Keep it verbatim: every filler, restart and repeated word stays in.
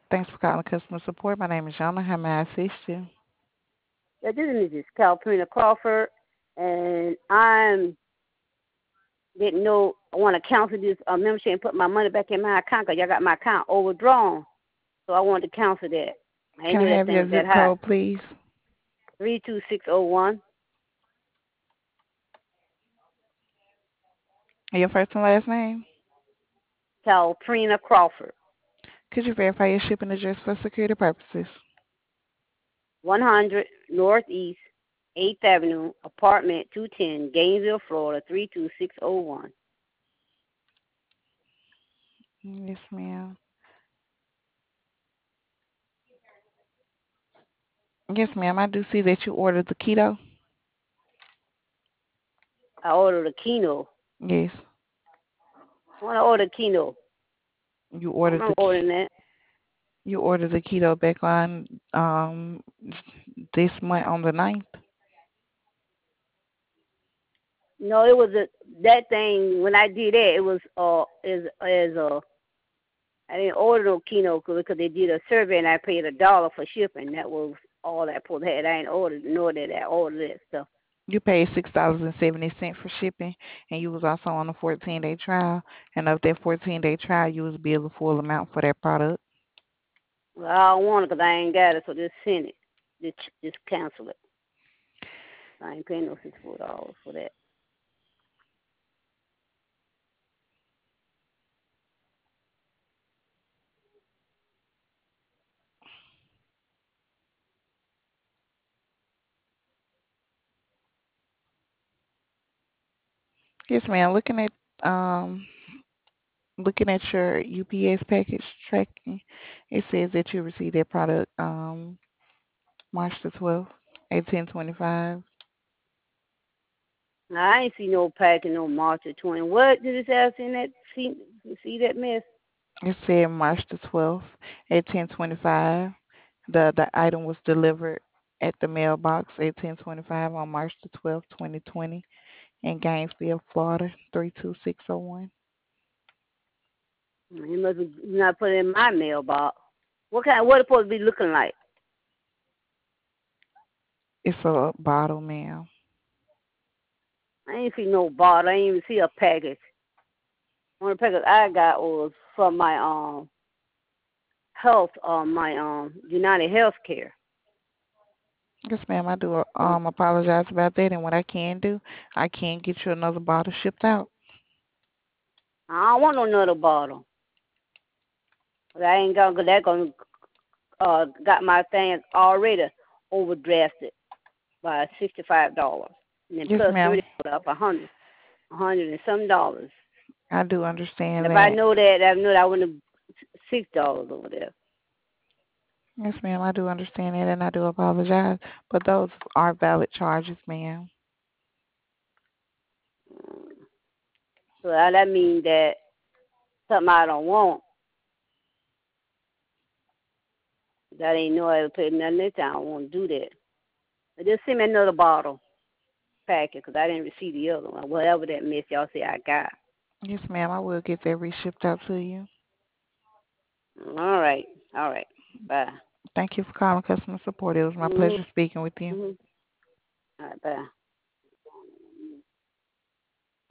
Thanks for calling customer support. My name is Jonna. How may I assist you? Yeah, this is Missus Calpurnia Crawford, and I'm didn't know I want to cancel this uh, membership and put my money back in my account because y'all got my account overdrawn. So I wanted to cancel that. I didn't Can know I that have thing your was that zip high. code, please? Three two six zero one. And your first and last name? Calpurnia Crawford. Could you verify your shipping address for security purposes? one hundred Northeast eighth Avenue, apartment two ten, Gainesville, Florida three two six zero one. Yes, ma'am. Yes, ma'am. I do see that you ordered the keto. I ordered a Kino. Yes, I want to order Kino. you I'm ordered the not ke- ordering that. you ordered the keto back on um this month on the ninth. No, it was a that thing when I did that. It was uh is is uh I didn't order no Kino because they did a survey and I paid a dollar for shipping. That was all that post had. I ain't ordered nor did I order that stuff. You paid six dollars and seventy cents for shipping, and you was also on a fourteen day trial. And of that fourteen day trial, you was billed the full amount for that product. Well, I don't want it because I ain't got it, so just send it. Just just cancel it. I ain't paying no sixty four dollars for that. Yes, ma'am. Looking at um looking at your U P S package tracking, it says that you received that product um March the twelfth at ten twenty five. Now, I ain't see no packing no March of twenty. What did it say I seen that see see that mess? It said March the twelfth at ten twenty five. The the item was delivered at the mailbox at ten twenty five on March the twelfth, twenty twenty in Gainesville, Florida, three two six zero one. You must have not put it in my mailbox. What kind? What it supposed to be looking like? It's a bottle, ma'am. I ain't see no bottle. I ain't even see a package. One of the package I got was from my um health, um my um United Healthcare. Yes, ma'am. I do Um, um apologize about that, and what I can do, I can get you another bottle shipped out. I don't want no another bottle. But I ain't gonna. That gonna uh got my thing already overdrafted by sixty five dollars, and then Yes, plus ma'am. thirty up a hundred, a hundred and some dollars. I do And understand if I that. know that, I know that I wouldn't have six dollars over there. Yes, ma'am. I do understand that, and I do apologize. But those are valid charges, ma'am. Mm. So that means that something I don't want. That ain't no other pay nothing this time. I don't want to do that. But just send me another bottle packet because I didn't receive the other one. Whatever that mess y'all say I got. Yes, ma'am. I will get that reshipped out to you. All right. All right. Bye. Thank you for calling customer support. It was my Mhm. pleasure speaking with you. Mhm. All right. Bye.